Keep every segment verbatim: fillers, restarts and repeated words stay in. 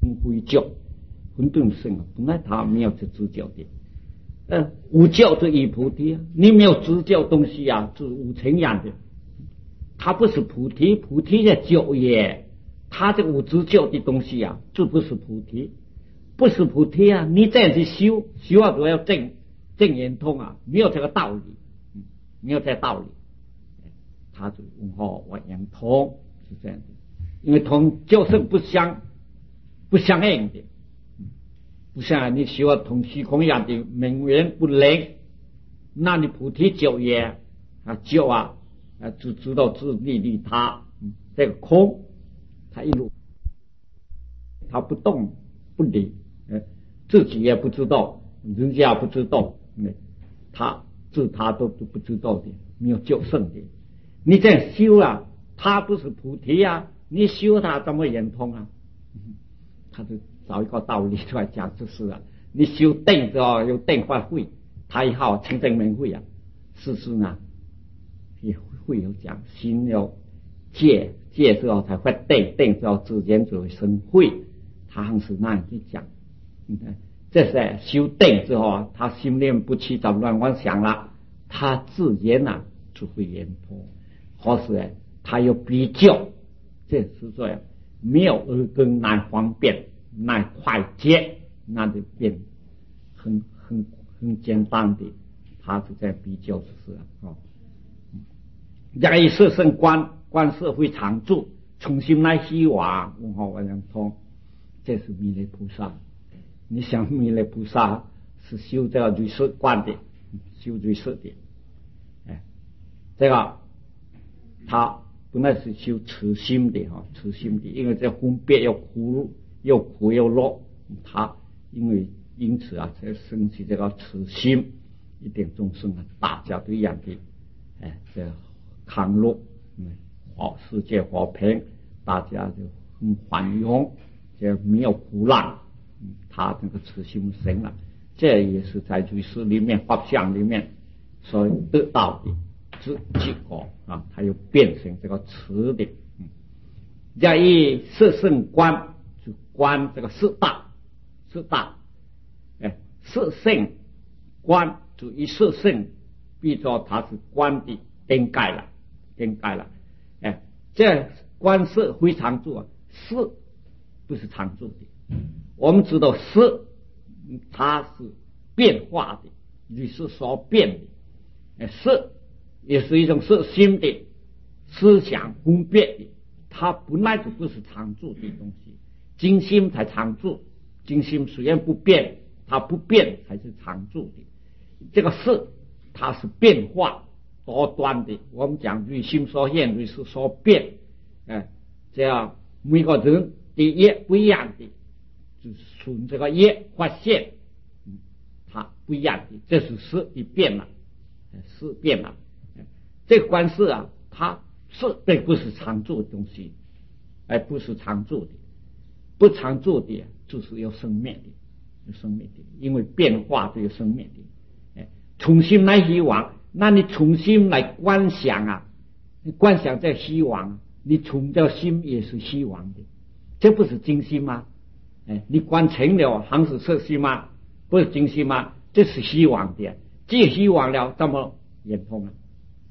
灰教，混沌性啊，本来他没有去知觉的。呃，无教就依菩提啊，你没有知觉东西啊，是无成样的。它不是菩提，菩提的觉也，它这无知觉的东西啊，这不是菩提，不是菩提啊！你这样去修，修啊都要正正圆通啊，没有这个道理，嗯、没有这个道理，它就文化完圆通是这样的，因为同就是不相不相应的。不像你修同虚空一样的名缘不灵，那你菩提觉也啊觉啊啊只知道自利利他，嗯、这个空，他一路他不动不理，呃，自己也不知道，人家不知道，嗯、他自他都都不知道的，没有觉圣的。你这样修啊，他不是菩提啊，你修他怎么圆通啊？嗯、他就找一个道理出来讲，就是啊，你修定之后有定法会，他以后成正明会啊，事实呢也会有讲，心要戒戒之后才会定，定之后自然就会生慧，他还是那样去讲。你看，这是修定之后啊，他心念不起杂乱妄想了，他自然啊就会圆通。或是他有比较，这是这样，没有耳根难方便。那快捷，那就变很很很简单的，他是在比较就是了哦。假以色身观，观社会常住，重新来希望文化完圆通，这是弥勒菩萨。你想弥勒菩萨是修这个瑞色观的，修瑞色的，哎，这个他本来是修慈心的哈，慈心的，因为这分别要苦。又苦又乐，他因为因此啊，才生起这个慈心，一点众生啊，大家都一样的，哎，这康乐，嗯，好世界和平，大家就很宽容，这没有苦难，嗯，他这个慈心生了，这也是在瑞士里面法相里面所得到的结结果啊，他又变成这个慈的，嗯，假以色身观。就观这个四大，四大，哎，色性观就以色性，比作它是观的顶盖了，顶盖了，哎，这观色非常住啊，色不是常住的。我们知道色它是变化的，也是所变的，哎，色也是一种色心的思想分别的，它本来就不是常住的东西。精心才常住，精心虽然不变，它不变才是常住的。这个事它是变化多端的，我们讲瑞心所现，瑞事所变，哎，这样每个人的业不一样的，就是从这个业发现，嗯，它不一样的，这是事一变了，事变了，这个观事啊，它是并不是常住的东西，哎，不是常住的。不常住的就是有生灭的，有生灭的，因为变化就有生灭的。哎，重新来希望，那你重新来观想啊，观想在希望，你从这心也是希望的，这不是精心吗？哎，你观成了还是色心吗？不是精心吗？这是希望的，既希望了，怎么圆通啊？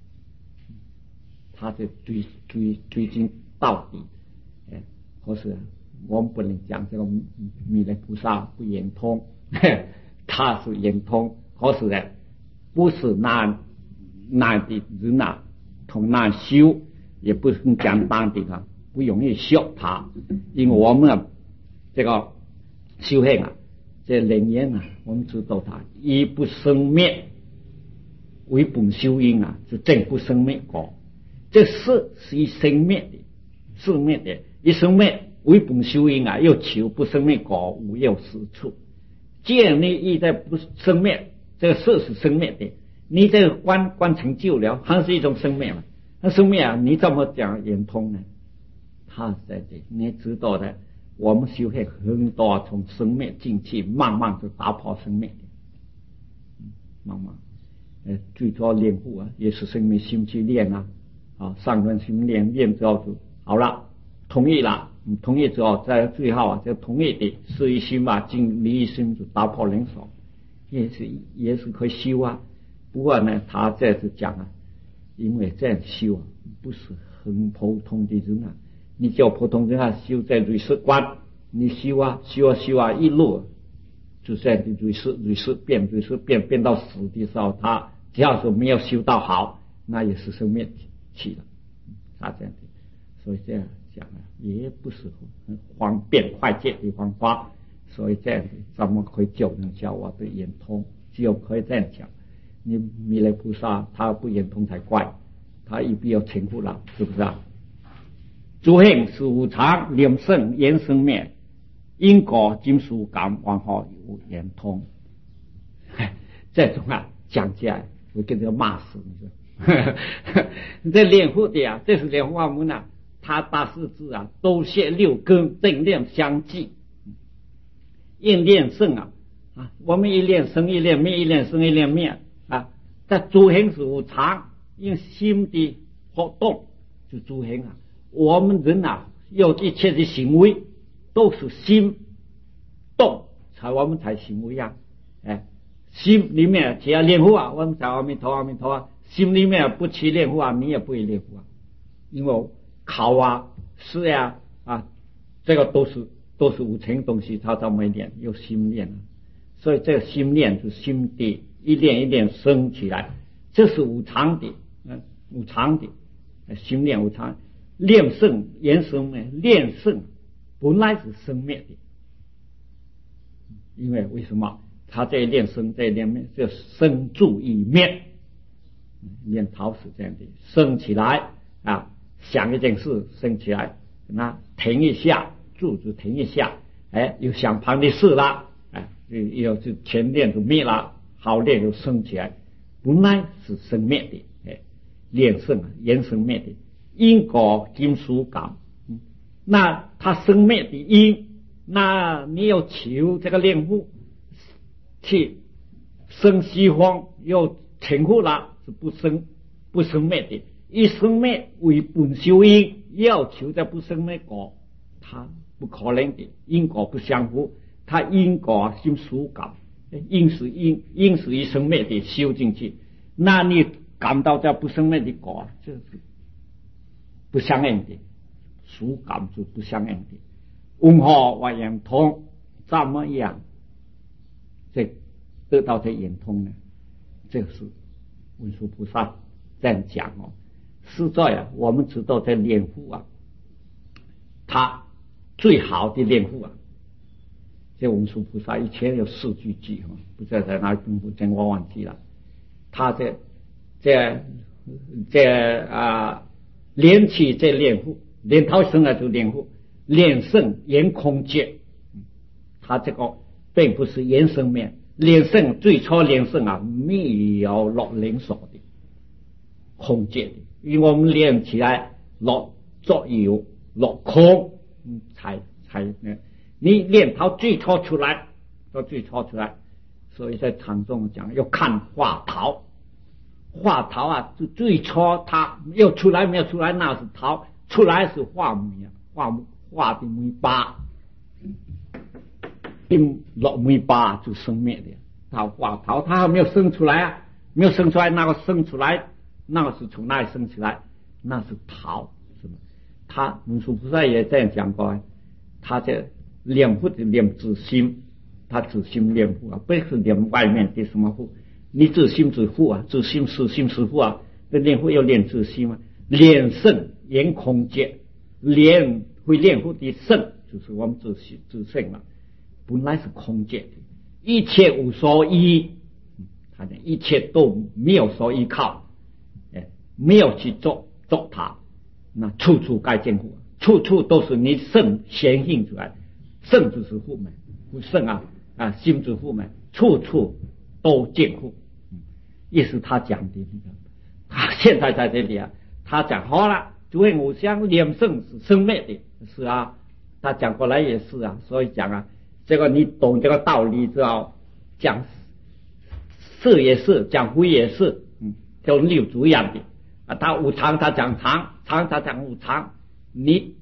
他就追追追进到底，哎，可是。我们不能讲这个弥勒菩萨不圆通，他是圆通，可是呢，不是难难的人啊，同难修，也不是很简单的啊，不容易学他，因为我们啊，这个修行啊，这灵验啊，我们知道他一不生灭，为本修因啊，是正不生灭果，这事是一生灭的，生灭的，一生灭。为本修因啊，又求不生灭果，无有是处。既然你意在不生灭，这个色是生灭的，你这个观观成就了，还是一种生灭嘛？那生灭啊，你怎么讲圆通呢？他在这，你知道的，我们修行很多从生灭进去，慢慢就打破生灭的，嗯、慢慢，呃，最主要练护啊，也是生命心去练啊，啊，上轮心练练之后就好了，同意了。 你同意之后，在最后啊，就同意的是一心嘛，尽你一心就打破人手，也是也是可以修啊。不过呢，他这次讲啊，因为这样修啊，不是很普通的人啊。你叫普通人啊修在瑞士观，你修啊修啊修啊，一路就这样的瑞士瑞士变瑞士变变到死的时候，他只要是没有修到好，那也是生灭起了。他这样的，所以这样讲啊，也不是很方便快捷的方法。所以这样的，咱们可以教人教我的圆通，只有可以这样讲。你弥勒菩萨他不圆通才怪，他一定要成佛了，是不是啊？诸行是无常，念生缘生灭，因果金属感往后有圆通。这种啊讲起来，我跟着骂死你说。这练佛的啊，这是莲花门啊，他大四字啊，都写六根正念相继，应念生啊啊，我们一念生一念灭，一念生一念灭啊。在诸行是无常，因心的活动就诸行啊。我们人啊，有一切的行为都是心动才我们才行为啊。哎，心里面只要念佛啊，我们才阿弥陀阿弥陀啊。心里面不去念佛啊，你也不会念佛啊。因为考啊、试啊啊，这个都是都是无情东西，它才没念，有心念啊。所以这个心念是心地一念一念生起来，这是无常的，嗯，无常的心念无常。念生缘生灭，念生本来是生灭的，因为为什么？他在念生，在念灭，就生住异灭。念头是这样的，生起来啊，想一件事生起来，那停一下，住就停一下，哎，又想旁的事啦，哎，又就前念就灭了，后念就生起来，本来是生灭的，哎，念生啊，缘生灭的。因果金属感，嗯，那它生灭的因，那你要求这个念佛去生西方，又成佛了，是不生不生灭的。一生灭为本修因，要求这不生灭果，它不可能的，因果不相符，它因果金属感，因是因，因是一生灭的修进去，那你感到这不生灭的果，这是不相应的，属感就不相应的。问何为圆通？怎么样这得到这圆通呢？这个是文殊菩萨这样讲哦。实在啊，我们知道在念佛啊，他最好的念佛啊，这文殊菩萨以前有四句偈哈，不知道在哪里功夫，真我忘记了。他这这这啊。连起在念佛，念头生来就念佛，念圣圆空界，他这个并不是圆生灭，念圣最初念圣啊，没有落灵所的空界的，因为我们念起来落作有落空，嗯，才才你念头最初出来，到最初出来，所以在禅宗讲要看化桃。化桃啊，就最初它又出来没有出来，那是桃，出来是化梅啊，化化的梅巴，因落梅巴就生灭的。它化桃，它还没有生出来啊，没有生出来，那个生出来，那个是从哪里生起来？那是桃，是吗？他文殊菩萨也这样讲过，他这念佛的念自心，他自心念佛啊，不是念外面的什么佛。你自心自佛啊，自心是心是佛啊，那念佛要念自心嘛，念圣圆空界，念会念佛的圣就是我们自心自性了，本来是空界的，一切无所依，他讲一切都没有所依靠，哎，没有去做做它，那处处该见佛，处处都是你圣显现出来，圣就是佛门，不圣啊啊，心之佛门，处处都见佛。也是他讲的，他现在在这里啊，他讲好了，诸行无相，念圣是生灭的，是啊，他讲过来也是啊，所以讲啊，这个你懂这个道理之后，讲是也是，讲非也是，嗯，跟六祖一样的啊，他无常他讲常，常他讲无常，你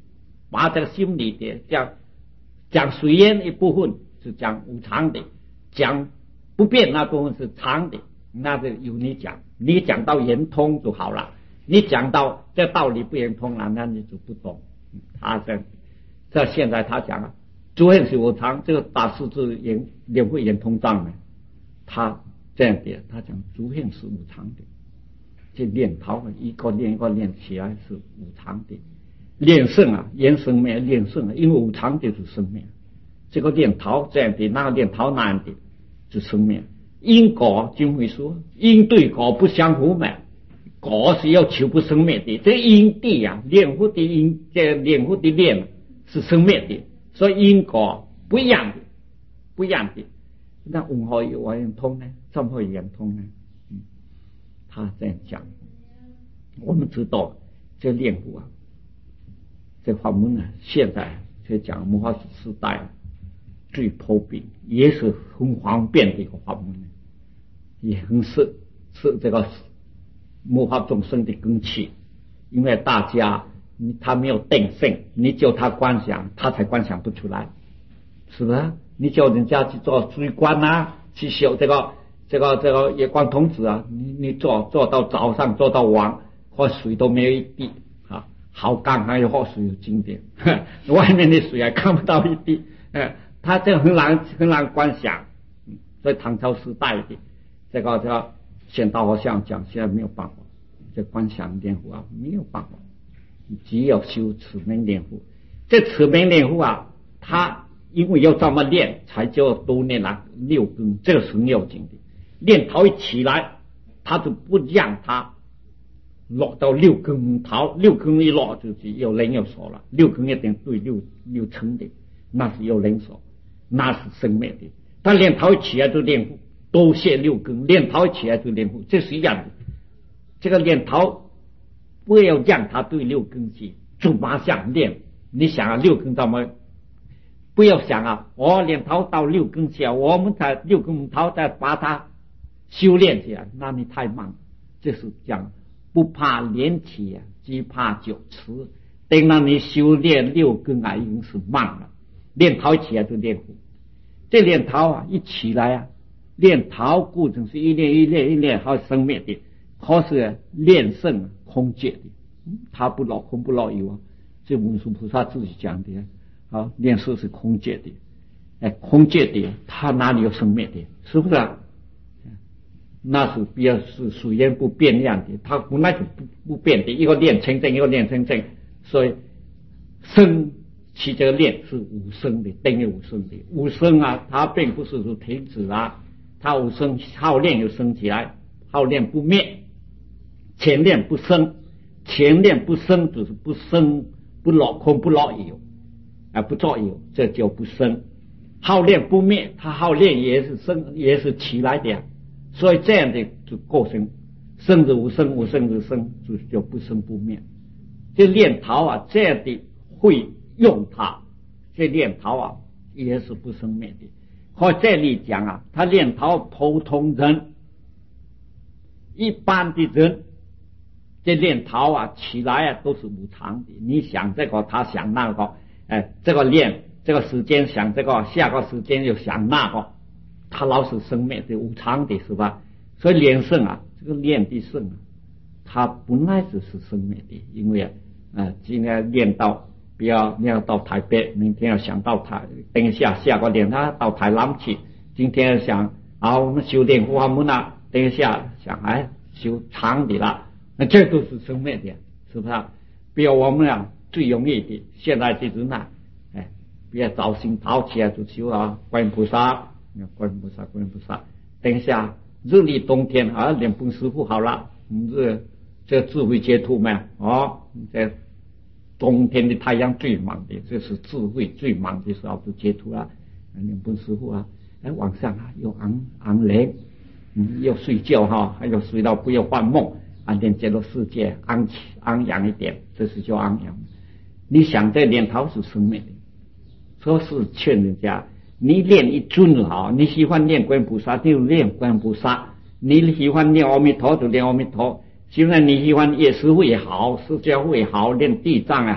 把这个心理的讲讲随缘一部分是讲无常的，讲不变那部分是常的，那就由你讲，你讲到圆通就好了。你讲到这道理不圆通了，那你就不懂。他这这现在他讲啊，诸行是无常，这个大师是圆领会圆通藏呢，他这样的，他讲诸行是无常的，这练陶一个练一个练起来是无常的。练圣啊，言生灭，练圣啊，因为无常就是生灭。这个练陶这样的，那个练陶那样的，就生灭。因果经会说，因对果不相互嘛，果是要求不生灭的。这因地啊，炼佛的因，这炼佛的炼是生灭的，所以因果不一样的，不一样的。那为何有圆通呢？怎么会圆通呢？嗯，他这样讲，我们知道这炼佛啊。这法门呢，现在就讲末法时代最普遍，也是很方便的一个法门，也很是是这个末法众生的根器。因为大家他没有定性，你叫他观想，他才观想不出来，是不是？你叫人家去做水观啊，去修这个这个这个月光童子啊，你你做做到早上做到晚，或水都没有一滴。好干还有好水有经典，外面的水还看不到一滴，呃，他这个很难很难观想，所以唐朝时代的这个这个显道和尚讲，现在没有办法，这观想念佛啊没有办法，只有修持名念佛。这持名念佛啊，他因为要这么练，才叫多念了六根，这个是很要紧的。念头一起来，他就不让他落到六根头，六根一落就是有灵有所了，六根一定对六六成的，那是有灵所，那是生灭的。他练头起来就练护，多谢六根，练头起来就练护，这是一样的。这个练头不要让他对六根去，就马上练。你想啊，六根怎么？不要想啊，我练头到六根去啊，我们在六根头再把它修炼起来，那你太慢了。这是讲。不怕练体啊，只怕久持。等到你修炼六根啊，已经是慢了。练陶起来就练火，这练陶啊，一起来啊，练陶过程是一练一练一练，好生灭的。可是练圣空界的，他不落空不落有啊。这文殊菩萨自己讲的啊，练圣是空界的，哎，空界的，他哪里有生灭的？是不是啊？那是比较是属于不变样的，它本来就不不变的，一个练成正，一个练成正，所以生其这个练是无生的，等于无生的。无生啊，它并不是说停止啊，它无生，好练又生起来，好练不灭，前练不生，前练不生就是不生不落空不落有啊，不作有，这就不生。好练不灭，它好练也是生，也是起来的呀。所以这样的就构成生之无生，无生之生，就就不生不灭。这炼陶啊，这样的会用它，这炼陶啊也是不生灭的。或这里讲啊，他炼陶普通人，一般的人，这炼陶啊起来啊都是无常的。你想这个，他想那个，哎，这个练这个时间想这个，下个时间又想那个。他老是生灭的无常的是吧？所以练圣啊，这个练的圣啊，它本来就是生灭的。因为啊，呃，今天练到不要练到台北，明天要想到台，等一下下个练他到台南去。今天想啊，我们修炼佛法门啊，等一下想哎修长的了，那这都是生灭的，是不是啊？比如我们啊最容易的，现在这人啊，哎，比如早醒早起来就修啊观音菩萨。观音菩萨，观音菩萨，等一下日历冬天啊，莲蓬师傅好了，嗯，这这智慧解脱嘛，哦，这冬天的太阳最忙的，这是智慧最忙的时候就解脱了。莲蓬师傅啊，哎，晚上啊又昂昂雷，嗯，要睡觉哈，还要睡到不要幻梦，啊，连这个世界昂起昂扬一点，这是叫昂扬。你想这念头是生命的，说是劝人家。你练一尊好，你喜欢念观音菩萨就念观音菩萨，你喜欢念阿弥陀就念阿弥陀。现在你喜欢念师父也好，释迦父也好，念地藏也好，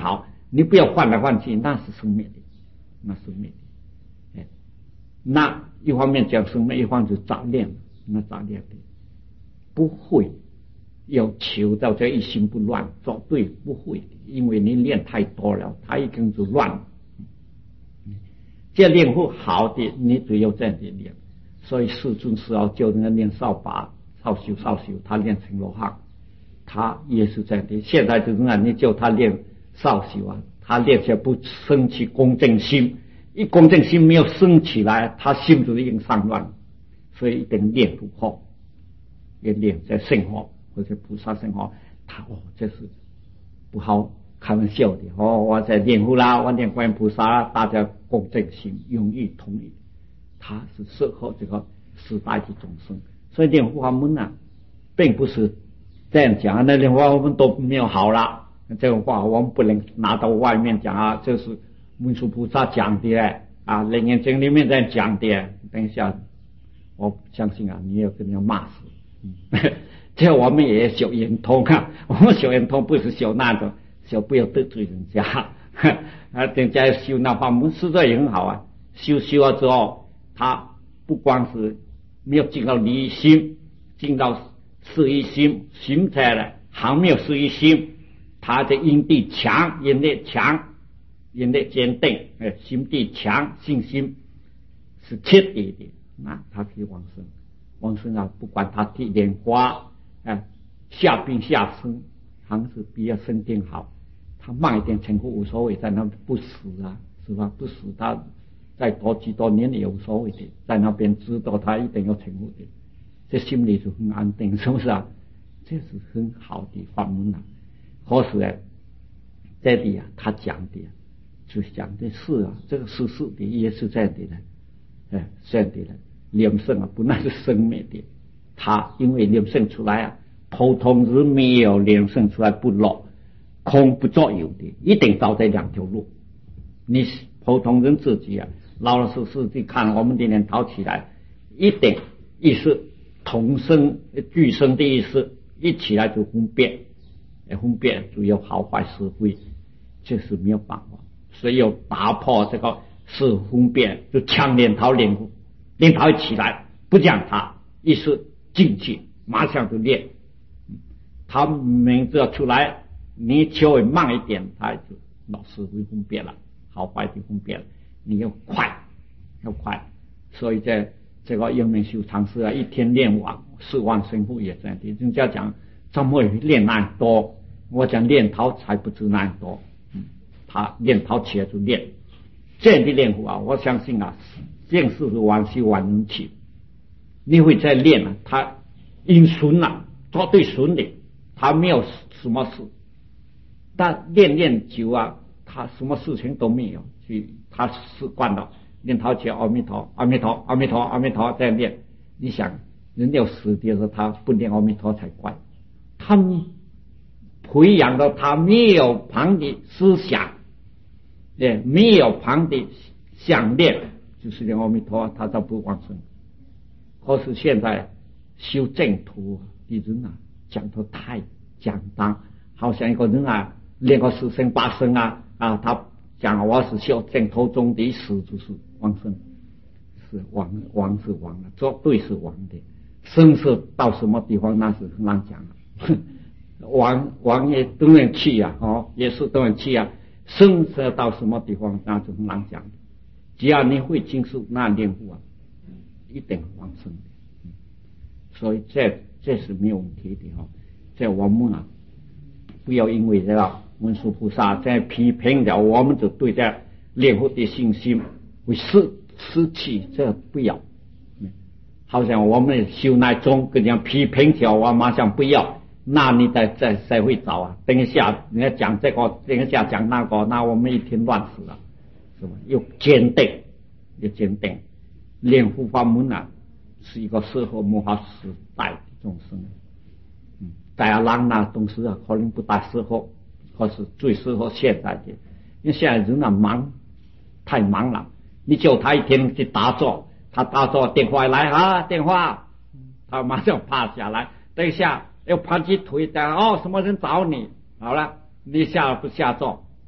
你不要换来换去，那是生灭的，那是灭的。哎，那一方面讲生灭，一方面就杂念，那杂念的不会要求到这一心不乱，做对不会的，因为你练太多了，它已经就乱了。这练不好的，你只有这样的练。所以世尊是要教人家练扫把，少修少修，他练成罗汉，他也是这样的。现在就是让你叫他练少修啊，他练起来不生起公正心，一公正心没有升起来，他心就已经上乱，所以一定练不好，也练在圣火或者菩萨圣火，他哦这是不好开玩笑的哦，我在练护啦，我练观音菩萨，大家公正心，永义统一。他是适合这个时代的众生，所以练护法门啊，并不是这样讲，那练护法门都没有好了。这种话我们不能拿到外面讲啊，这是文殊菩萨讲的啊，楞严经里面在讲的。等一下，我相信啊，你要跟人家骂死。嗯、这我们也修圆通啊，我们修圆通不是修那种，修不要得罪人家啊，人家修那法门实在也很好啊，修修了之后。他不光是没有进到离心，进到事一心，心在了还没有事一心，他的因地强，因力强，因力坚定，哎，心地强，信心是彻底的，那他可以往生。往生啊，不管他地莲花，哎，下病下生，还是比较身体好，他慢一点成佛无所谓，在那不死啊，是吧？不死他。再多几多年也无所谓的，在那边知道他一定要成佛的，这心里就很安定，是不是啊？这是很好的法门啊。可是呢，这里啊，他讲的就讲的是啊，这个是是的，也是这样的呢，哎，这样的呢，念圣啊，本来是生灭的，他因为念圣出来啊，普通是没有念圣出来不落，空不作有的，一定走这两条路。你普通人自己啊。老老实实去看我们的人讨起来，一定意识同声俱声的意思，一起来就分辨，分辨就有好坏是非，这是没有办法。所以要打破这个是分辨，就强练讨练护，练讨一起来，不讲他意识进去，马上就练。他名字要出来，你稍微慢一点，他就老是会分辨了，好坏就分辨了。你要快，要快，所以在这个英明修禅师啊，一天练完四万神父也这样的。人家讲怎么练那多，我讲练陶才不知那多。嗯，他练陶起来就练，这样的练法啊，我相信啊，正是万修万能起。你会再练啊，他因顺啊，做对顺的，他没有什么事，但练练久啊，他什么事情都没有。他习惯了念陶起阿弥陀阿弥陀阿弥陀阿弥陀这样念，你想人要死的时候他不念阿弥陀才怪。他培养到他没有旁的思想，也没有旁的想念，就是念阿弥陀，他就不往生。可是现在修正途的人啊，讲得太简单，好像一个人啊练个十生八生啊啊他。讲我是修正途中的死，就是往生，是亡亡是亡了，做对是亡的，生是到什么地方那是很难讲了。亡亡也当然去啊，哦，也是当然去啊，生是到什么地方那就很难讲的。只要你会经受那念佛啊，一定往生的。所以这这是没有问题的哈。这我们啊，不要因为这个。文殊菩萨在批评了，我们就对这念佛的信心会失失去，这不要。好像我们修那宗跟人家批评条，我马上不要，那你再再再会找啊？等一下人家讲这个，等一下讲那个，那我们一天乱死了，是吧？又坚定，又坚定。念佛法门啊，是一个适合末法时代的众生。嗯，在阿郎那东西啊，可能不大适合。或是最适合现在的，因为现在人啊忙，太忙了。你叫他一天去打坐，他打坐电话来啊，电话，他马上趴下来。等一下又盘起腿的哦，什么人找你？好了，你下不下坐？嗯，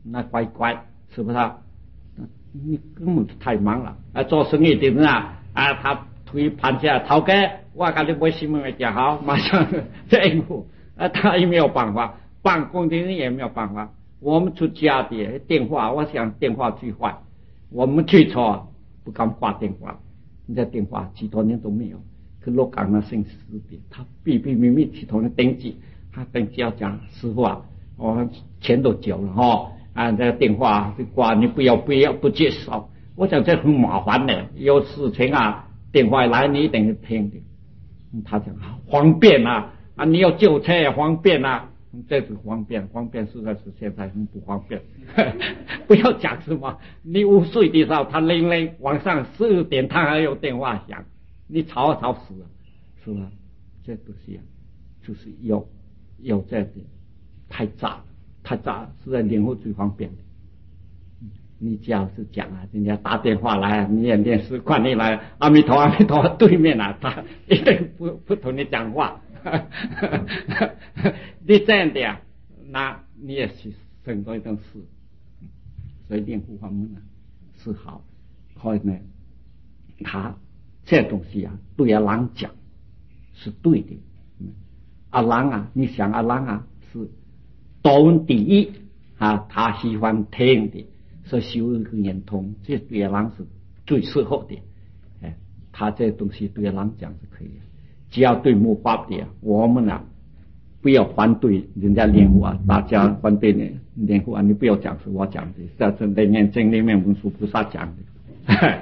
那乖乖，是不是啊？你根本太忙了啊！做生意的人啊啊，他推盘下头家，我跟你买什么讲好，马上这应付啊，他也没有办法，办公的人也没有办法。我们出家的电话，我想电话最坏，我们最错不敢挂电话，人家电话几多年都没有。可罗岗那姓石的，他秘秘密密去同人登记，他登记要讲师傅啊，我钱都缴了哈。啊，这个电话就挂，你不要不要不接受，我想这很麻烦的，有事情啊，电话来你一定要听的。他讲方便啊，啊，你要救车也方便啊，这是方便，方便实在是现在很不方便。不要讲什么，你午睡的时候，他铃铃晚上十二点他还有电话响，你吵吵死了，是吧？这都是就是有有这点太杂了。太杂，是在联络最方便的。你只要是讲啊，人家打电话来，你也念诗观你来，阿弥陀阿弥陀，对面啊，他一定不不同你讲话。你这样的啊，那你也是省多一件事。所以念护法门啊是好，可以呢，他这东西啊，对阿郎讲是对的。阿郎啊，你想阿郎啊是。多闻第一啊，他喜欢听的，所以修一个圆通，这对人是最适合的。哎，他这东西对人讲是可以的，只要对木法的，我们啊不要反对人家练护啊，大家反对你练护啊，你不要讲是我讲的，这是里面经里面文殊菩萨讲的。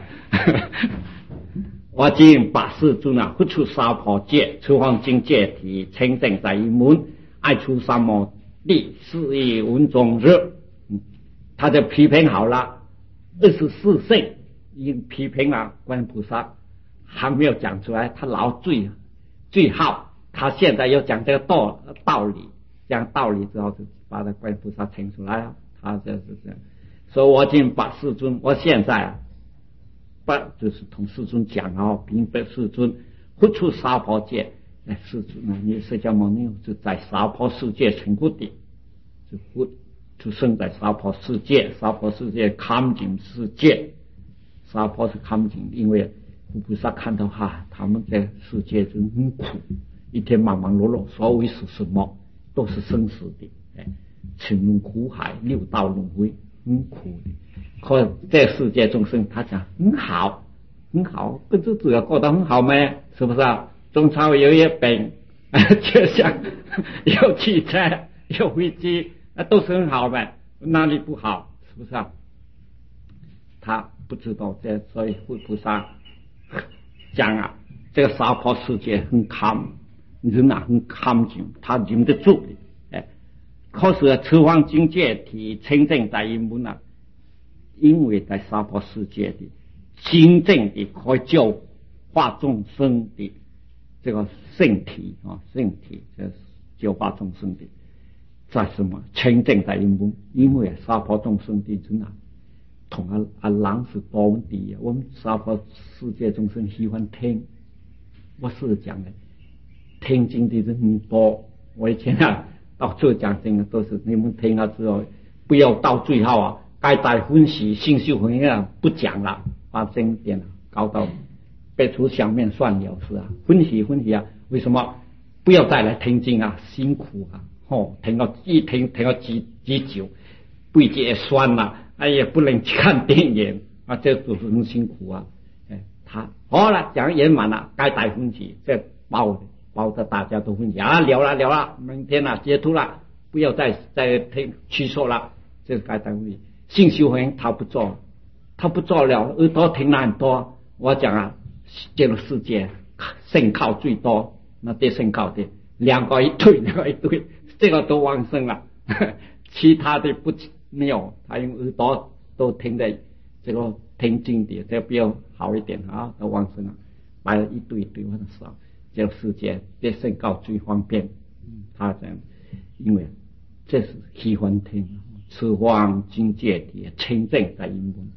我今八世尊啊，不出三婆戒，出方境界体，清净在一门，爱出三摩。第四义文中日，嗯，他就批评好了二十四圣，已经批评了观音菩萨，还没有讲出来，他老最最好，他现在要讲这个道道理，讲道理之后就把这观音菩萨请出来了，他就是这样。所以我今把世尊，我现在啊，不就是同世尊讲哦，并非世尊不出娑婆界。哎，世尊啊，你释迦牟尼就在娑婆世界成佛的，就活出生在娑婆世界，娑婆世界康净世界，娑婆是康净，因为菩萨看到哈，他们在世界就很苦，一天忙忙碌碌，所谓是什么都是生死的，哎，沉入苦海，六道轮回，很苦的。可在世界众生，他讲很好，很好，跟日子要过得很好吗？是不是啊？中超有一饼，就像有汽车、有飞机，那都是很好呗，哪里不好？是不是啊？他不知道这，所以佛菩萨讲啊，这个娑婆世界很康，人啊很康净，他忍得住的。哎，可是此方境界体清净在一门啊，因为在娑婆世界的真正的可以救化众生的。这个圣体啊，圣体这是救化众生的，在什么清净在一门？因为娑婆众生的人啊，同阿阿郎是多问题啊。我们娑婆世界众生喜欢听，我是讲的，听经的人很多。我以前啊到处讲经都是你们听了之后，不要到最后啊，该带分析、信修分啊不讲了，把经典搞到。被除想面算了事啊，分析分析啊，为什么不要再来听经啊？辛苦啊！哦，听到一听听到几几久，背脊也酸了，哎也不能去看电影啊，这都是很辛苦啊！哎，他好了，讲圆满了，该带分析，这包包着大家都分析啊，了了了了，明天了截图了，不要再再听取说了，这是该带分析。信修行他不做，他不做了，耳朵听了很多，我讲啊。这个世界圣靠最多，那对圣靠的两个一对，两个一对，这个都往生了，其他的不没有，他用耳朵都听的这个听经的，这比较好一点啊，都往生了，摆了一对一对往生，这个世界对圣靠最方便，他这样，因为这是喜欢听，此方境界的清净在因门。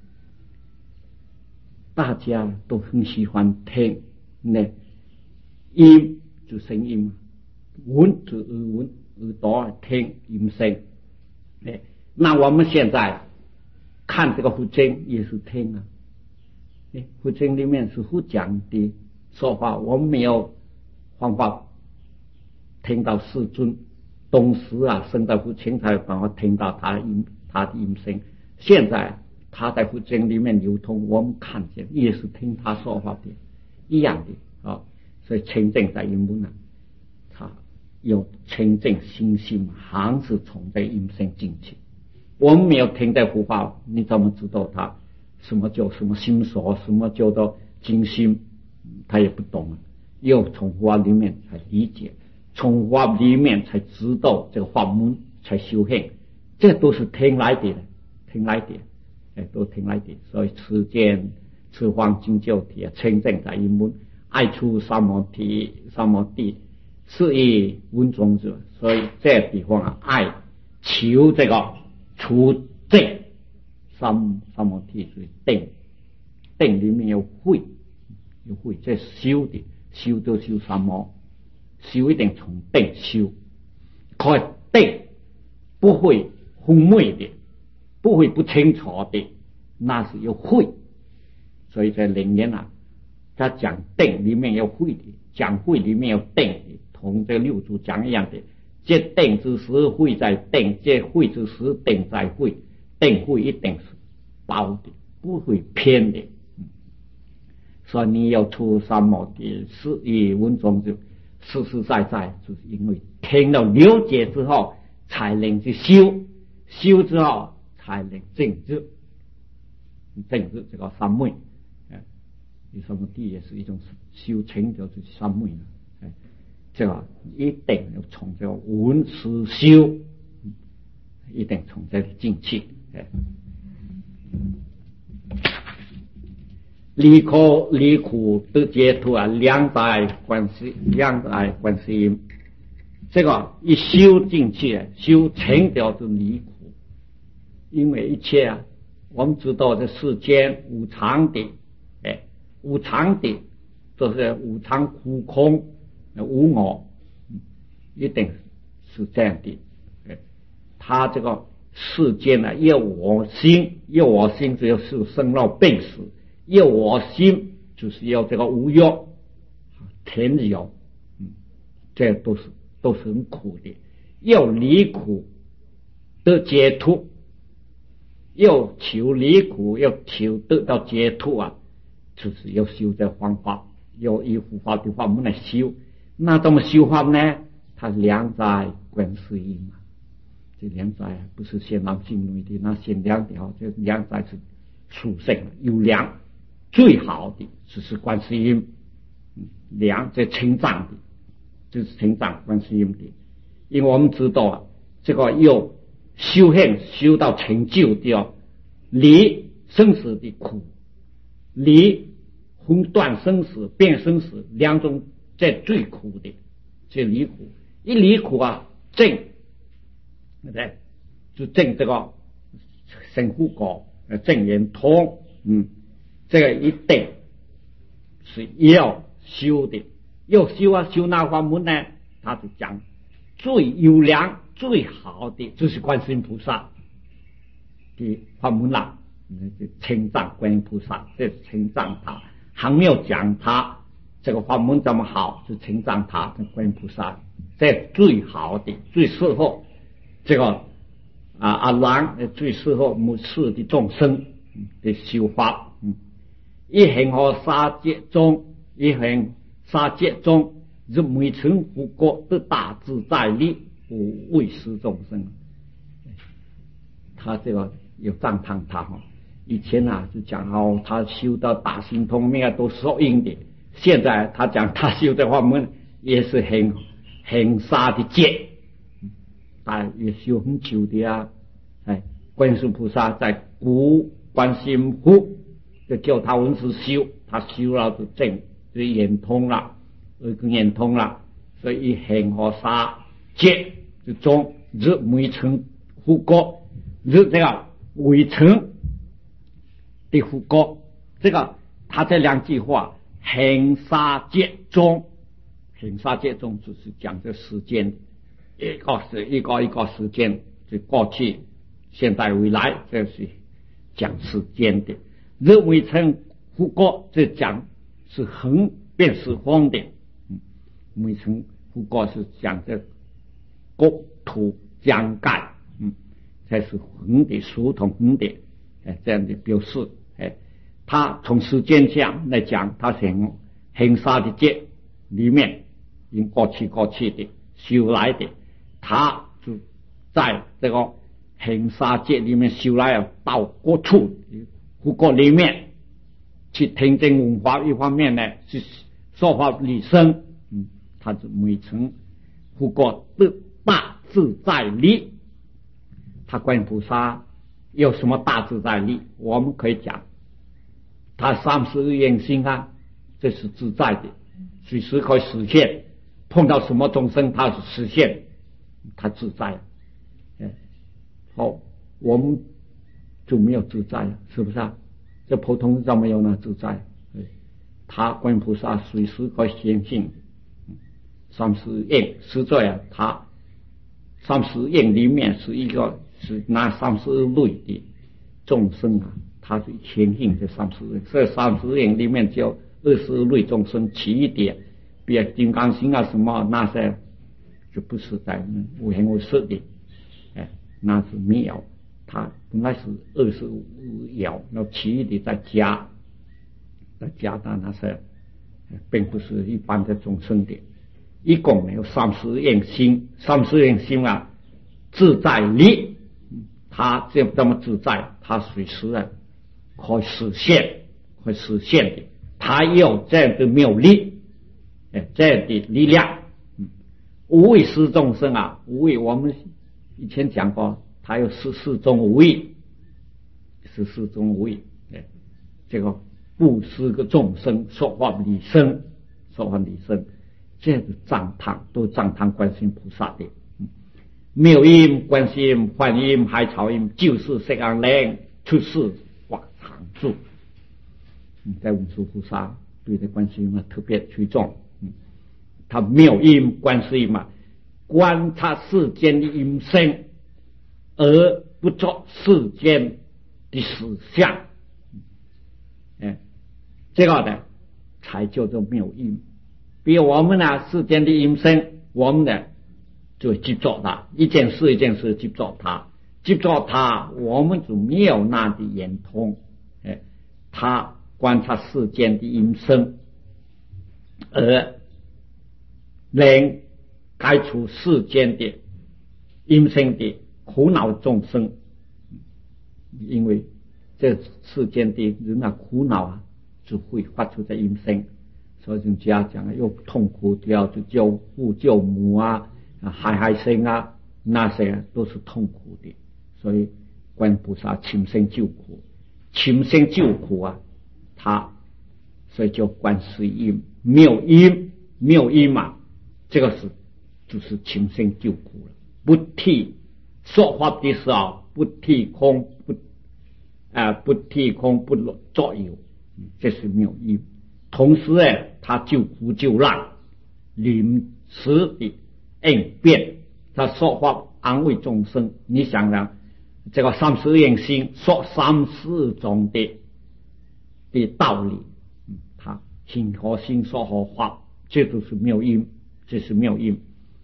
大家都很喜欢听，那音就声音嘛，闻就耳闻，耳朵听音声，哎， 那我们现在看这个佛经也是听啊，佛经里面是佛讲的说法，我们没有方法听到世尊当时啊生在佛经才有办法听到他的音他的音声。现在他在佛经里面流通，我们看见也是听他说法的一样的啊。所以清净在音门啊，他有清净心性，还是从这音声进去。我们没有听在佛法，你怎么知道他什么叫什么心所，什么叫做精心，他也不懂啊。又从法里面才理解，从法里面才知道这个法门，才修行，这都是听来的，听来的，哎，都听来的。所以持见持黄金教体啊，清净在音门，爱出三摩地，三摩地是以温中者。所以这地方啊，爱求这个出正三三摩地是定，定里面有慧，有慧，这修的修都修三摩，修一定从定修，可定不会昏昧的，不会不清楚的，那是有慧。所以在灵言啊，他讲定里面有慧的，讲慧里面有定的，同这六祖讲一样的。这定之时慧在定，这慧之时定在慧，定慧一定是包的，不会偏的。所以你要出三摩地，是以文中就实实在在，就是因为听了了解之后，才能去修，修之后才能证知，证知这个三昧。第三摩地也是一种修成，就是三昧了。这个一定要从这个闻思修，一定从这里进去。离苦离苦得解脱啊，两代观世两代观世音，这个一修进去，修成掉就离苦。因为一切啊，我们知道这世间无常的，哎，无常的就是无常苦空。无我，一定是这样的。他这个世间呢，有我心，有我心就是生老病死，有我心就是要这个无欲甜有，嗯，这都是都是很苦的。要离苦得解脱，要求离苦，要求得到解脱啊，就是要修这方法，要以佛法的法门来修。那怎么修法呢？他量在观世音嘛，这量在不是显朗性女的，那显量的这量在是殊胜有量，最好的只是观世音，量这成长的，就是成长观世音的。因为我们知道啊，这个要修行修到成就的哦，离生死的苦，离分断生死变生死两种。这最苦的，这离苦，一离苦啊，正，对不对？就正这个生护果，正圆通，嗯，这个一定是要修的，要修啊，修那法门呢？他就讲最优良、最好的就是观世音菩萨的法门啦，就称赞观音菩萨，这是称赞他，还没有讲他。这个法门这么好，就称赞他这观音菩萨，这最好的，最适合这个啊阿郎，最适合末世的众生的修法。嗯，一行和三界中，一行三界中，是每层佛国的大自在力，无畏施众生。他这个有赞叹他哈，以前啊就讲哦，他修到大心通那个都受用的。现在他讲他修的法门也是很很杀的戒，他也修很久的啊。哎，观世菩萨在古观世音佛就叫他文士修，他修了就正就圆通了，耳根圆通了，所以一行和杀戒就中日每层佛国，日这个围城的佛国，这个他这两句话。行杀戒中，行杀戒中就是讲这时间，一个是一个一个时间，就过去现在未来，这是讲时间的。认为成复国，这讲是横便是方的。嗯，未成复国是讲这国土疆盖，嗯，才是横的，属同横的，哎，这样的表示。哎，他从时间上来讲，他是恒沙的节里面，因过去过去的修来的，他就在这个恒沙节里面修来到各处复国里面去听证文化一方面呢，是说法理生，嗯，他是未成复国的大自在力。他观音菩萨有什么大自在力？我们可以讲，他三十二愿心啊，这是自在的，随时可以实现。碰到什么众生，他是实现，他自在。好，我们就没有自在了，是不是啊？这普通人没有那自在。他观音菩萨随时可以显现。三十愿实在啊，他三十愿里面是一个是那三十二类的众生啊，他是显现这三十愿，这三十愿里面就二十二类众生，其一点，比如金刚心啊什么那些就不是在无形无色的，哎，那是妙。他本来是二十五爻，然后其余的再加，再加到那些，并不是一般的众生的。一共没有三十愿心，三十愿心啊，自在力，他这这么自在，他随时啊可以实现，可以实现的。他有这样的妙力，哎，这样的力量。嗯，无畏施众生啊，无畏我们以前讲过。他有十四种无畏，十四种无畏，哎，这个布施个众生，说法理生，说法理生，这是赞叹，都赞叹观世音菩萨的。嗯，妙音、观世音、梵音、海潮音，就是色安灵出世法常住。嗯，在文殊菩萨对这观世音特别推重。嗯，他妙音观世音嘛，观察世间的音声。而不作世间的实相，哎，这个呢才叫做妙音。比如我们呢，世间的音声，我们呢就执着它，一件事一件事执着它，执着它，我们就没有那的圆通。哎，他观察世间的音声，而能开除世间的音声的苦恼众生，因为这世间的人啊，苦恼啊，就会发出这音声。所以人家讲啊，又痛苦的要就救父救母啊，海海声啊，那些、啊、都是痛苦的。所以观音菩萨亲身救苦，亲身救苦啊，他所以叫观世音妙音，妙音嘛，这个是就是亲身救苦了，不替。说法的时候不替空不啊、呃、不替空不作有，这是妙音。同时呢，他救苦救难，临时的应变，他说法安慰众生。你想想，这个三十愿心说三十种的的道理，他心和心说和法，这就是妙音，这是妙音。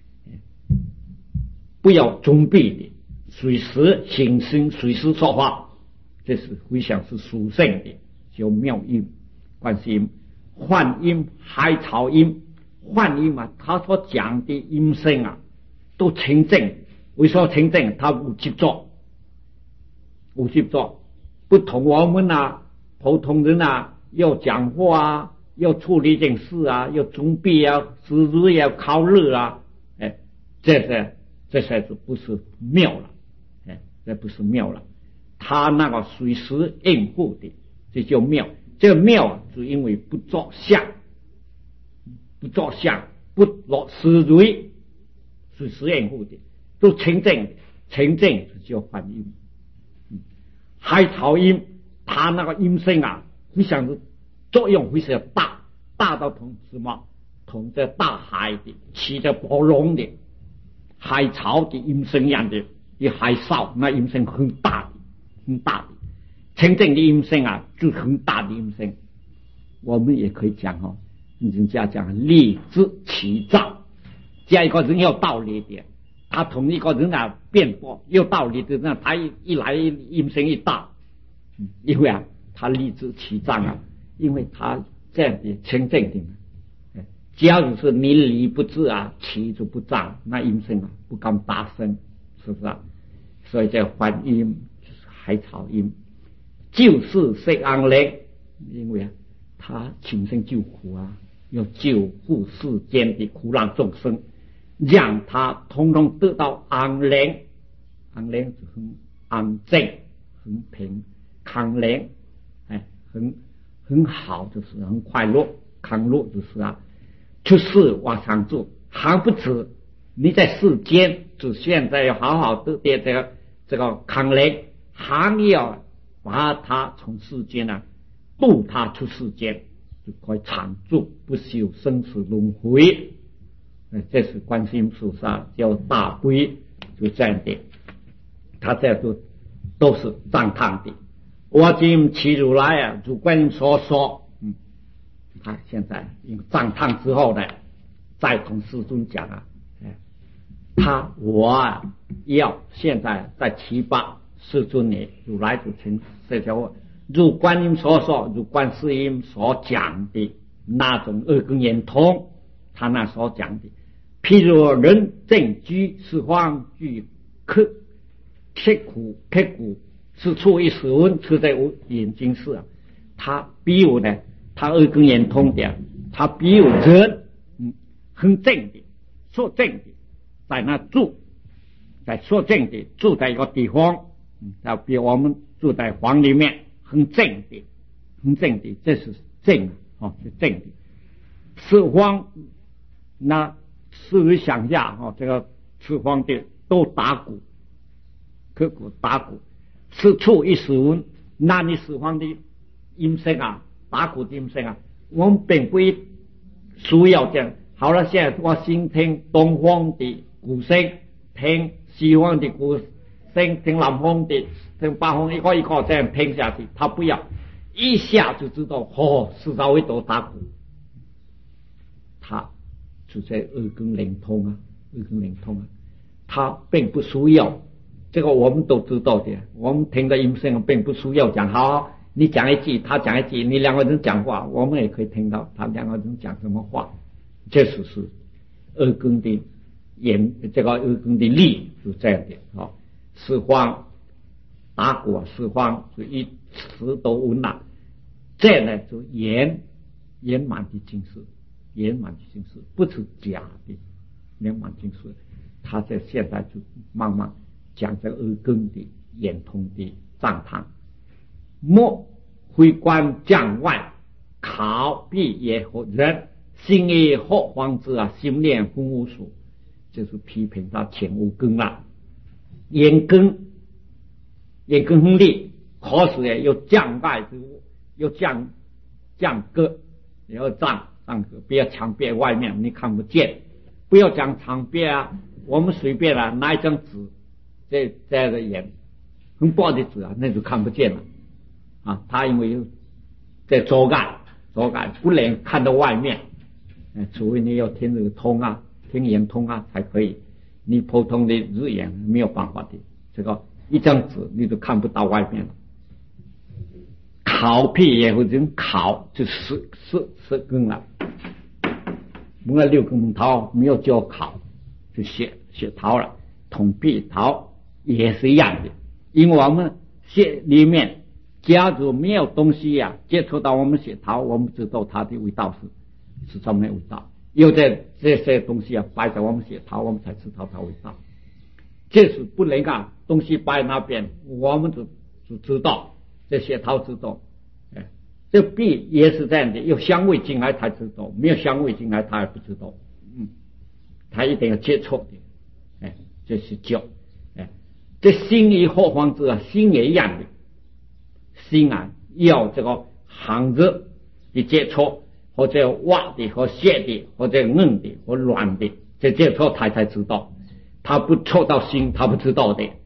不要准备的，随时行心，随时说话，这是非常是殊胜的，叫妙音。观世音、梵音、海潮音，梵音嘛，他所讲的音声啊，都清净。为什么清净？他无执着，无执着，不同我们啊，普通人啊，要讲话啊，要处理一件事啊，要准备啊，时日要考虑啊，哎，这是。这才是不是妙了，哎，这不是妙了。他那个随时应付的，这叫妙。这个妙啊，是因为不作相，不作相，不落思维，随时应付的，都清净的，清净就叫梵音。嗯，海潮音，他那个音声啊，非常的作用非常大，大到同什么？同这大海的，起着波浪的。海潮的音声一样的， 的海扫，那音声很大的，很大的。真正的音声啊，就是很大的音声。我们也可以讲哦，人家讲理直气壮，这一个人有道理的，他同一个人啊辩驳有道理的，那他一一来音声一大，因为啊他理直气壮啊，因为他这样的真正的。假如是你理不直啊，气就不胀，那音声啊不敢大声，是不是啊？所以叫梵音就是海草音，救世释安乐，因为啊他亲身救苦啊，要救护世间的苦难众生，让他统统得到安乐，安乐是很安静、很平、康乐，哎，很很好，就是很快乐，康乐就是啊。出世往上走，还不止你在世间，就现在要好好的的这个这个康乐，还要把他从世间呢、啊、渡他出世间，就可以常住不朽生死轮回。这是观世音菩萨叫大悲，就这样的，他这都都是赞叹的。我今其如来啊，如观音所说。他现在用赞叹之后呢，再同世尊讲啊，他我啊要现在在七八世尊呢，如来就成这条如观音所说，如观世音所讲的那种二根圆通，他那所讲的，譬如人正居四方具刻刻苦刻苦，此处一时温，此在眼睛是啊，他比如呢。他二根圆通的，他比有人，嗯，很正的，说正的，在那住，在说正的住在一个地方，嗯，要比我们住在房里面，很正的，很正的，这是正哦，是正的。四方，那四位想下哦，这个四方的都打鼓，刻鼓打鼓，此处一时温，那你四方的音声啊。打鼓的音声啊，我们并不需要这样。好了，现在我先听东方的鼓声，听西方的鼓声，听南方的，听北方，一个一个这样听下去。他不要一下就知道，哦，四大位都打鼓，他就在二根灵通啊，二根灵通啊，他并不需要这个，我们都知道的。我们听的音声并不需要讲好。你讲一句，他讲一句，你两个人讲话，我们也可以听到他两个人讲什么话。这是是二根的言，这个二根的力是这样的。好，四方打鼓，四方是一词都温暖，这呢就圆圆满的精神，圆满的精神不是假的圆满精神。他在现在就慢慢讲这二根的圆通的赞叹。莫回观将外，考必也和人，心也或方之啊，心念分无数，就是批评他前无根了。眼根，眼根很利，可是也有将外之物，有将将隔，也要障障隔，不要墙壁外面你看不见，不要讲墙壁啊，我们随便啊拿一张纸，这这样的眼很薄的纸啊，那就看不见了。啊，他因为有在遮盖，遮盖不能看到外面，呃、除非你要听这个通啊，听眼通啊才可以。你普通的日眼没有办法的，这个一张纸你都看不到外面了。考屁也会人考，就十十十根了，我们六根头没有教考，就写写桃了。统屁桃也是一样的，因为我们写里面。假如没有东西呀、啊、接触到我们血桃，我们知道它的味道是是什么味道。有的这些东西啊摆在我们血桃，我们才知道它味道。这是不能啊，东西摆那边，我们就就知道这血桃知道。哎，这笔也是这样的，有香味进来才知道，没有香味进来他也不知道。嗯，他一定要接触的。哎，这是酒。哎，这心以后方之啊，心也一样的。心啊，要这个行热的接触，或者滑的和泄的，或者硬的和软的，这接触他才知道。他不触到心，他不知道的。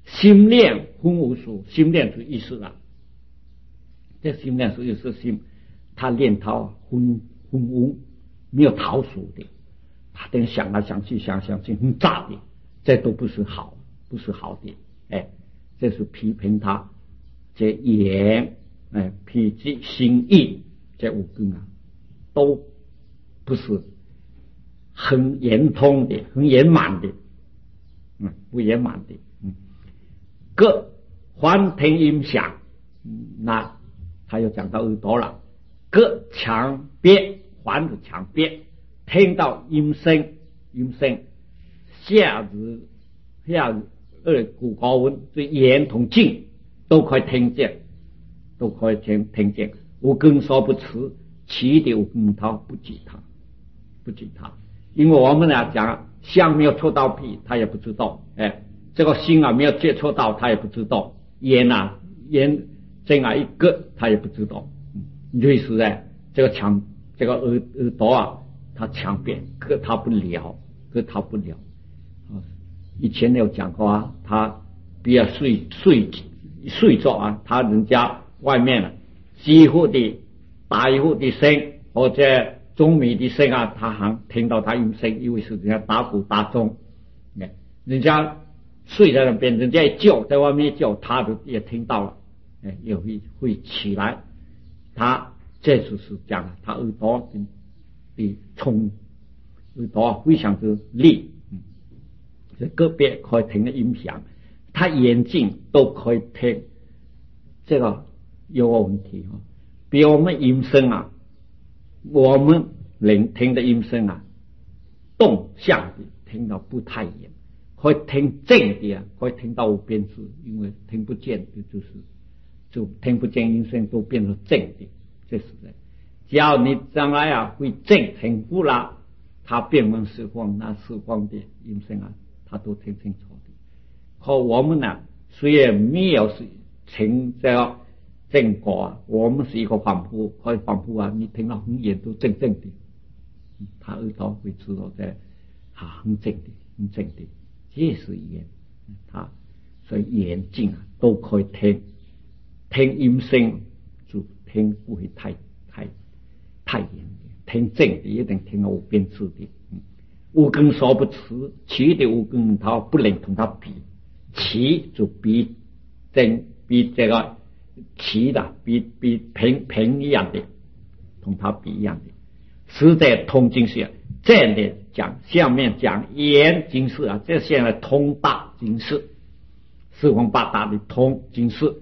心念分无数，心念是意识啊，这心念是意识心，他念头分分无，没有逃数的，他等想来想去，想来想去很杂的，这都不是好，不是好的，哎，这是批评他这言，哎，脾气心意这五根啊，都不是很圆通的，很圆满的，嗯，不圆满的，嗯，各幻听音响，嗯，那他又讲到耳朵了，各强别，幻是强别，听到音声，音声，夏日夏日二古高温，对言同静都可以听见，都可以听听见。五根说不持，其的五根他不及他，不及他。因为我们俩讲相没有触到皮，他也不知道，哎，这个心啊没有接触到，他也不知道，眼啊眼睁啊一个，他也不知道。类似呢，这个强这个耳耳朵啊，他强辩，可他不了，可他不了。以前有讲过啊，他比较睡睡睡着啊，他人家外面啊几户的打一户的声或者钟鸣的声啊，他还听到他音声，因为是人家打鼓打钟，人家睡在那边，人家一叫在外面叫，他都也听到了，也会会起来。他这就是讲他耳朵的的冲，耳朵非常之利，这个别可以听的音响，他眼睛都可以听，这个有个问题啊，比我们音声啊，我们聆听的音声啊，动向的听到不太远，可以听正的啊，可以听到无边处，因为听不见的就是就听不见音声都变成正的，这是的。只要你将来啊会正听不了，他变成十方，那十方的音声啊，他都听清楚的。可我们呢，虽然没有是听这个正果啊，我们是一个凡夫，可以凡夫啊，你听到很远都正正的，他耳朵会知道在啊很正的，很正的，这是眼，他所以眼睛啊都可以听，听音声就听不会太太太远的，听正的一定听到无边处的。五根说不持，其的五根他不能同他比，其就比正比这个其的比比平平一样的，同他比一样的。实在通经学这样的讲，下面讲言经释啊，这现在通大经释，四方八达的通经释。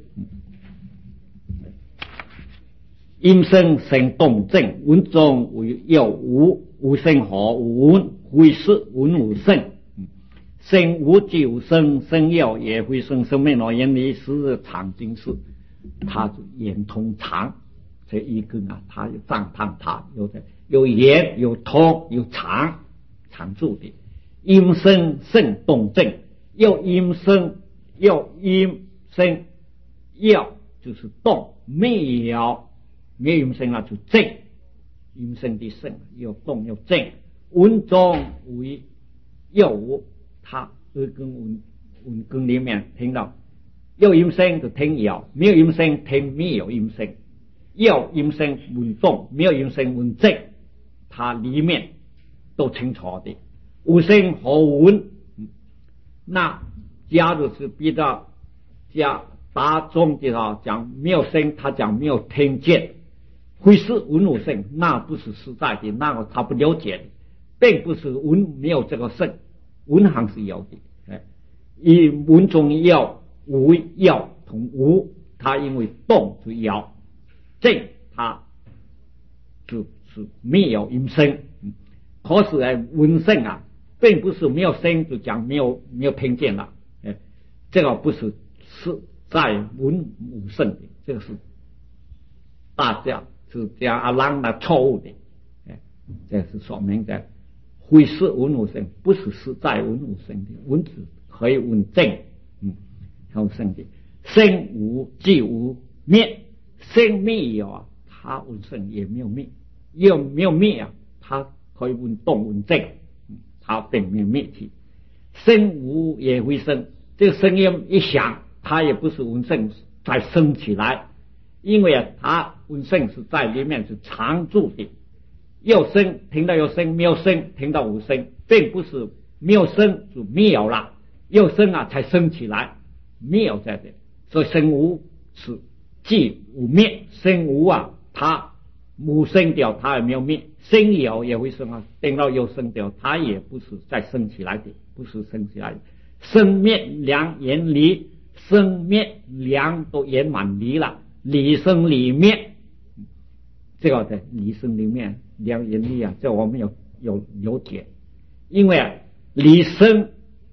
音声生动正，文中为有无，无声何无文，会是文无声。声无即无声，声有也会生，生命而言离是常经事，它就言通常，这一根啊，它有藏汤，它有的有言有通有常常住的。音声生动正，又音声又音声要就是动，没有没有音声啊就正，音声的声又动又正，文中为有无。他耳根文文根里面听到有音声就听有，没有音声听没有音声，有音声文动，没有音声文正，它里面都清楚的。无声和文，那假如是比较加大众的讲没有声，他讲没有听见，会是文无声，那不是实在的，那个他不了解的，并不是文没有这个声。文行是有的，以文中要无要同无，它因为动就要正，它就是没有音声。可是呢，文声啊，并不是没有声就讲没有没有听见了，这个不是是在文无声的，这个是大家是这样啊让的错误的，这是说明的。会是文无声，不是实在文无声的，文字可以文正，嗯，有声的。声无即无灭，声灭有啊，它文声也没有灭，又没有灭啊，它可以文动文正，嗯，它并没有灭去。声无也会生， 这个声音一响，它也不是闻声再升起来，因为啊，它闻声是在里面是常住的，有声听到有声，没有声听到无声，并不是没有声就没有了，有声啊才升起来，没有在这，所以声无是即无灭，声无啊，它无声掉，它也没有灭，声有也会生啊，等到有声掉，它也不是再升起来的，不是升起来的，生灭两缘离，生灭两都圆满离了，离生离灭，这个在离生离灭两缘离啊，这我们有有有解，因为啊，离生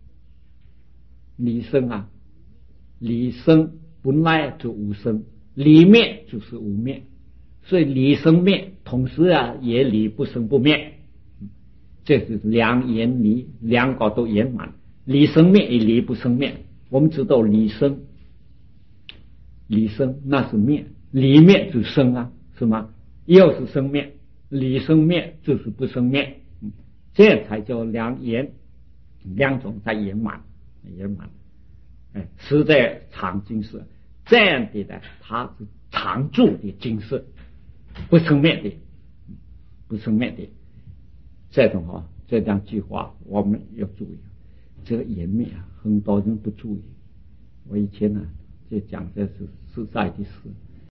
离生啊，离生本来就无生，离灭就是无灭，所以离生灭同时啊也离不生不灭，这是两缘离，两个都圆满，离生灭也离不生灭。我们知道离生离生那是灭，离灭就生啊，是吗？又是生灭，离生灭就是不生灭，这样才叫两缘，两种才圆满圆满。哎，实在常精色这样的呢，它是常住的精色，不生灭的，不生灭的。这种啊，这两句话我们要注意。这个颜灭啊，很多人不注意。我以前呢、啊，就讲这是实在的事。